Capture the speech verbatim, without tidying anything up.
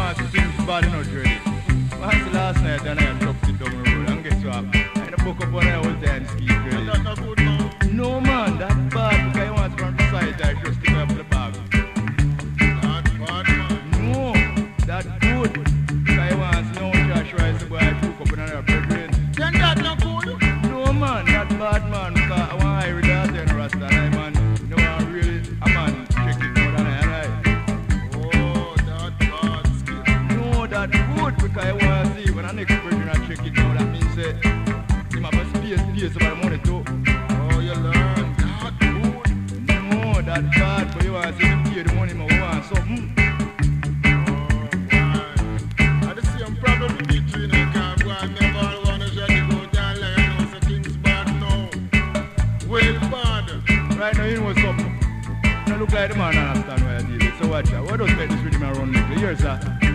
want to things bad enough really. Once the last night and I chucked it down the road and guess what? I book up on the old dance ski really. That's not good now. No man, that's bad because I want to run beside that just to up the bag. That's bad, man. No, that's good. Because I want to know Josh Rice to go and took up in another brethren. Then that's not good. No man, that's bad man. Because I want to hear that and Rasta and I man. No one really, a man check it more than I and I. Oh, that's bad skill. No, that's good because I want to see when the next brethren I check it now. That means that him have a space, space about the money too. Oh, you learn. That's good. No, that's bad, but you want to see me pay the money, man. You want something. Oh, why? I just see I'm problem with it, you know, because I never want to shut it go down like I know so things bad now. Well, bad. Right now, you know something. You look like the man understand what I deal with. So watch out. What does make this rhythm around me? You hear, sir?